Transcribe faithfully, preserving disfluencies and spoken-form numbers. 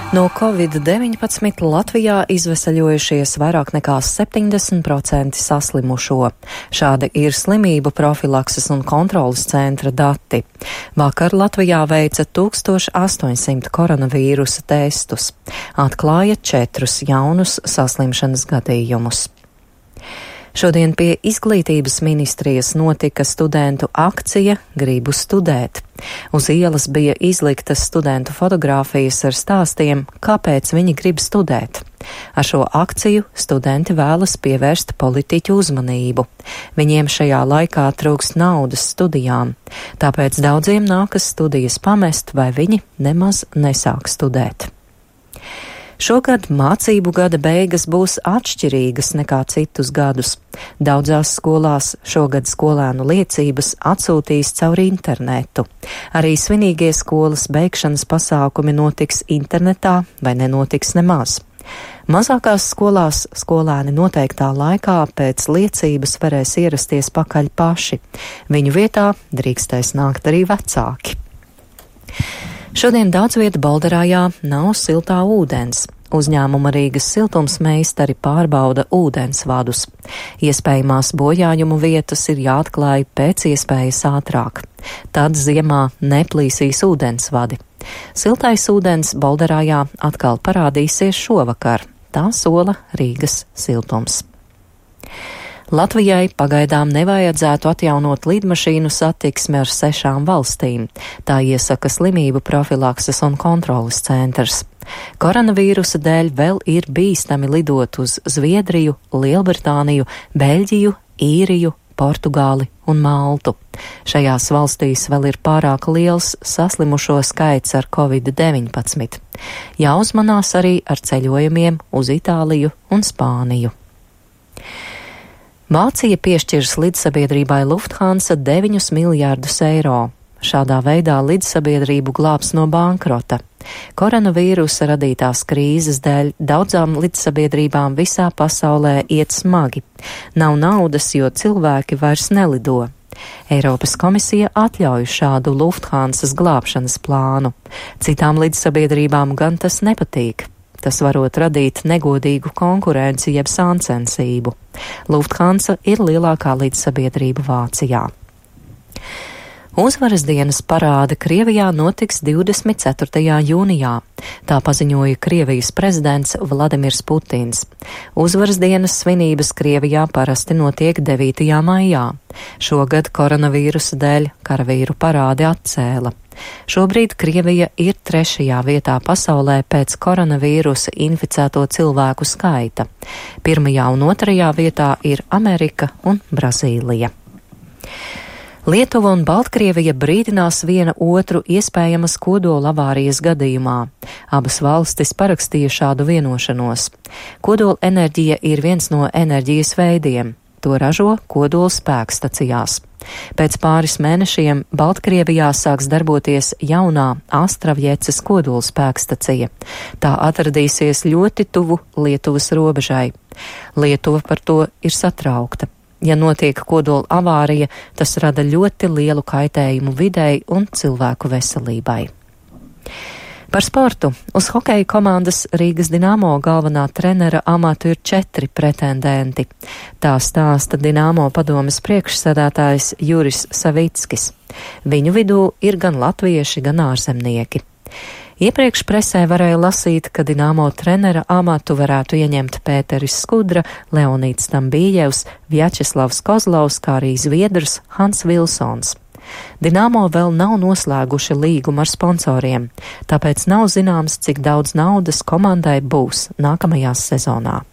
No covid deviņpadsmit Latvijā izveseļojušies vairāk nekā septiņdesmit procenti saslimušo. Šādi ir slimību profilakses un kontrolas centra dati. Vakar Latvijā veica tūkstoš astoņsimt koronavīrusa testus. Atklāja četrus jaunus saslimšanas gadījumus. Šodien pie Izglītības ministrijas notika studentu akcija Gribu studēt. Uz ielas bija izliktas studentu fotogrāfijas ar stāstiem, kāpēc viņi grib studēt. Ar šo akciju studenti vēlas pievērst politiķu uzmanību. Viņiem šajā laikā trūkst naudas studijām, tāpēc daudziem nākas studijas pamest vai viņi nemaz nesāk studēt. Šogad mācību gada beigas būs atšķirīgas nekā citus gadus. Daudzās skolās šogad skolēnu liecības atsūtīs caur internetu. Arī svinīgie skolas beigšanas pasākumi notiks internetā vai nenotiks nemaz. Mazākās skolās skolēni noteiktā laikā pēc liecības varēs ierasties pakaļ paši. Viņu vietā drīkstēs nākt arī vecāki. Šodien daudz vieta Balderājā nav siltā ūdens. Uzņēmuma Rīgas siltumsmeistari pārbauda ūdensvadus. Iespējamās bojājumu vietas ir jāatklāj pēc iespējas ātrāk. Tad ziemā neplīsīs ūdensvadi. Siltais ūdens Balderājā atkal parādīsies šovakar. Tā sola Rīgas siltums. Latvijai pagaidām nevajadzētu atjaunot lidmašīnu satiksmi ar sešām valstīm. Tā iesaka slimību profilakses un kontrolas centrs. Koronavīrusa dēļ vēl ir bīstami lidot uz Zviedriju, Lielbritāniju, Beļģiju, Īriju, Portugāli un Maltu. Šajās valstīs vēl ir pārāk liels saslimušo skaits ar covid deviņpadsmit. Jāuzmanās arī ar ceļojumiem uz Itāliju un Spāniju. Vācija piešķirs lidsabiedrībai Lufthansa deviņus miljārdus eiro. Šādā veidā lidsabiedrību glābs no bankrota. Koronavīrusa radītās krīzes dēļ daudzām lidsabiedrībām visā pasaulē iet smagi. Nav naudas, jo cilvēki vairs nelido. Eiropas komisija atļauj šādu Lufthansas glābšanas plānu. Citām lidsabiedrībām gan tas nepatīk. Tas varot radīt negodīgu konkurenci jeb sāncensību. Lufthansa ir lielākā lidsabiedrība Vācijā. Uzvaras dienas parāde Krievijā notiks divdesmit ceturtajā jūnijā. Tā paziņoja Krievijas prezidents Vladimirs Putins. Uzvaras dienas svinības Krievijā parasti notiek devītajā maijā. Šogad koronavīrusa dēļ karavīru parādi atcēla. Šobrīd Krievija ir trešajā vietā pasaulē pēc koronavīrusa inficēto cilvēku skaita. Pirmajā un otrajā vietā ir Amerika un Brazīlija. Lietuva un Baltkrievija brīdinās viena otru iespējamas kodola avārijas gadījumā. Abas valstis parakstīja šādu vienošanos. Kodola enerģija ir viens no enerģijas veidiem. To ražo kodola spēkstacijās. Pēc pāris mēnešiem Baltkrievijā sāks darboties jaunā Astravjeces kodola spēkstacija. Tā atradīsies ļoti tuvu Lietuvas robežai. Lietuva par to ir satraukta. Ja notiek kodola avārija, tas rada ļoti lielu kaitējumu videi un cilvēku veselībai. Par sportu. Uz hokeja komandas Rīgas Dinamo galvenā trenera amatu ir četri pretendenti. Tā stāsta Dinamo padomes priekšsēdētājs Juris Savickis. Viņu vidū ir gan latvieši, gan ārzemnieki. Iepriekš presē varēja lasīt, ka Dinamo trenera amatu varētu ieņemt Pēteris Skudra, Leonīds Stambījevs, Vjačeslavs Kozlovs, kā arī zviedrs Hans Vilsons. Dinamo vēl nav noslēguši līgumu ar sponsoriem, tāpēc nav zināms, cik daudz naudas komandai būs nākamajā sezonā.